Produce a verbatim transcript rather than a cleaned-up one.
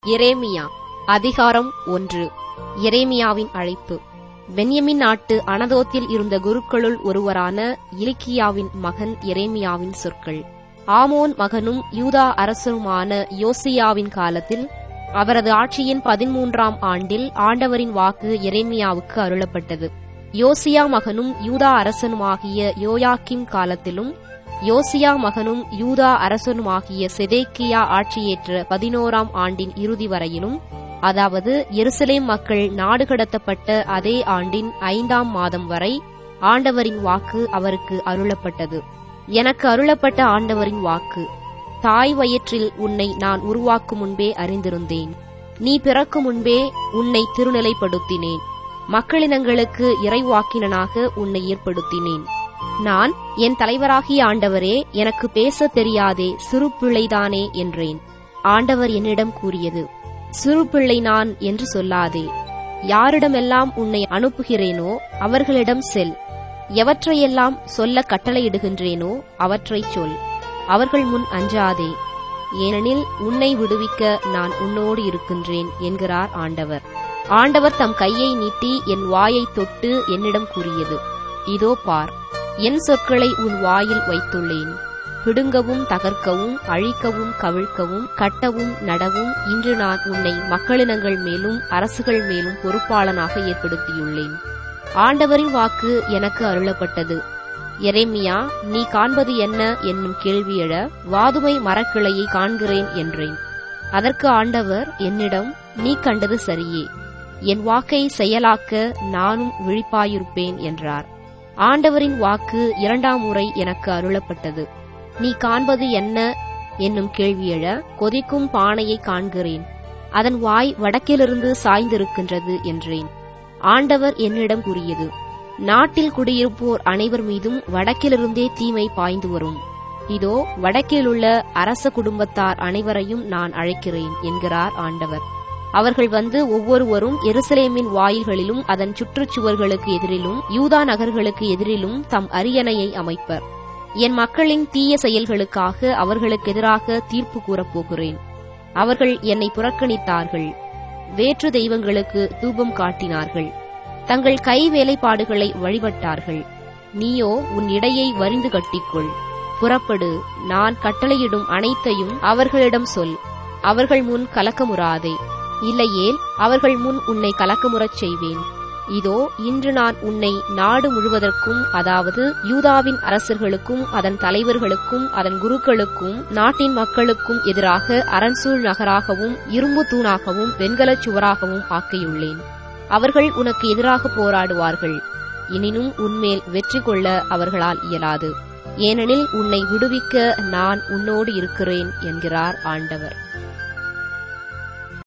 எரேமியா அதிகாரம் ஒன்று. எரேமியாவின் அழைப்பு. பென்யமின் நாட்டு அனதோத்தில் இருந்த குருக்களுள் ஒருவரான இலிக்கியாவின் மகன் எரேமியாவின் சொற்கள். ஆமோன் மகனும் யூதா அரசருமான யோசியாவின் காலத்தில் அவரது ஆட்சியின் பதிமூன்றாம் ஆண்டில் ஆண்டவரின் வாக்கு எரேமியாவுக்கு அருளப்பட்டது. யோசியா மகனும் யூதா அரசனுமாகிய யோயாக்கிம் காலத்திலும் யோசியா மகனும் யூதா அரசனுமாகிய செதேக்கியா ஆட்சியேற்ற பதினோராம் ஆண்டின் இறுதி வரையிலும், அதாவது எருசலேம் மக்கள் நாடு கடத்தப்பட்ட அதே ஆண்டின் ஐந்தாம் மாதம் வரை ஆண்டவரின் வாக்கு அவருக்கு அருளப்பட்டது. எனக்கு அருளப்பட்ட ஆண்டவரின் வாக்கு: தாய் வயிற்றில் உன்னை நான் உருவாக்கும் முன்பே அறிந்திருந்தேன். நீ பிறக்கும் முன்பே உன்னை திருநிலைப்படுத்தினேன். மக்களினங்களுக்கு இறைவாக்கினனாக உன்னை ஏற்படுத்தினேன். நான், என் தலைவராகிய ஆண்டவரே, எனக்கு பேசத் தெரியாதே, சிறு பிள்ளைதானே என்றேன். ஆண்டவர் என்னிடம் கூறியது: சிறு பிள்ளை நான் என்று சொல்லாதே. யாரிடமெல்லாம் உன்னை அனுப்புகிறேனோ அவர்களிடம் செல். எவற்றையெல்லாம் சொல்ல கட்டளையிடுகின்றேனோ அவற்றைச் சொல். அவர்கள் முன் அஞ்சாதே, ஏனெனில் உன்னை விடுவிக்க நான் உன்னோடு இருக்கின்றேன் என்கிறார் ஆண்டவர். ஆண்டவர் தம் கையை நீட்டி என் வாயைத் தொட்டு என்னிடம் கூறியது: இதோ பார், என் சொற்களை உன் வாயில் வைத்துள்ளேன். பிடுங்கவும் தகர்க்கவும் அழிக்கவும் கவிழ்க்கவும் கட்டவும் நடவும் இன்று நான் உன்னை மக்களினங்கள் மேலும் அரசுகள் மேலும் பொறுப்பாளனாக ஏற்படுத்தியுள்ளேன். ஆண்டவரின் வாக்கு எனக்கு அருளப்பட்டது: எரேமியா, நீ காண்பது என்ன என்னும் கேள்வி எழ, வாதுமை மரக்கிளையை காண்கிறேன் என்றேன். அதற்கு ஆண்டவர் என்னிடம்: நீ கண்டது சரியே. என் வாக்கை செயலாக்க நானும் விழிப்பாயிருப்பேன் என்றார். ஆண்டவரின் வாக்கு இரண்டாம் முறை எனக்கு அருளப்பட்டது: நீ காண்பது என்ன என்னும் கேள்வி எழ, கொதிக்கும் பானையை காண்கிறேன். அதன் வாய் வடக்கிலிருந்து சாய்ந்திருக்கின்றது என்றேன். ஆண்டவர் என்னிடம் கூறியது: நாட்டில் குடியிருப்போர் அனைவர் மீதும் வடக்கிலிருந்தே தீமை பாய்ந்து வரும். இதோ, வடக்கிலுள்ள அரச குடும்பத்தார் அனைவரையும் நான் அழைக்கிறேன் என்கிறார் ஆண்டவர். அவர்கள் வந்து ஒவ்வொருவரும் எருசலேமின் வாயில்களிலும் அதன் சுற்றுச்சுவர்களுக்கு எதிரிலும் யூதா நகர்களுக்கு எதிரிலும் தம் அரியணையை அமைப்பர். என் மக்களின் தீய செயல்களுக்காக அவர்களுக்கு எதிராக தீர்ப்பு கூறப்போகிறேன். அவர்கள் என்னை புறக்கணித்தார்கள், வேற்று தெய்வங்களுக்கு தூபம் காட்டினார்கள், தங்கள் கை வேலைப்பாடுகளை வழிபட்டார்கள். நீயோ உன் இடையை வரிந்து கட்டிக்கொள். புறப்படு, நான் கட்டளையிடும் அனைத்தையும் அவர்களிடம் சொல். அவர்கள் முன் கலக்கமுறாதே, இல்லையேல் அவர்கள் முன் உன்னை கலக்கமுறச் செய்வேன். இதோ, இன்று நான் உன்னை நாடு முழுவதற்கும், அதாவது யூதாவின் அரசர்களுக்கும் அதன் தலைவர்களுக்கும் அதன் குருக்களுக்கும் நாட்டின் மக்களுக்கும் எதிராக அரண்சூழ் நகராகவும் இரும்பு தூணாகவும் வெண்கலச் சுவராகவும் ஆக்கியுள்ளேன். அவர்கள் உனக்கு எதிராக போராடுவார்கள். எனினும் உன்மேல் வெற்றி கொள்ள அவர்களால் இயலாது, ஏனெனில் உன்னை விடுவிக்க நான் உன்னோடு இருக்கிறேன் என்கிறார் ஆண்டவர்.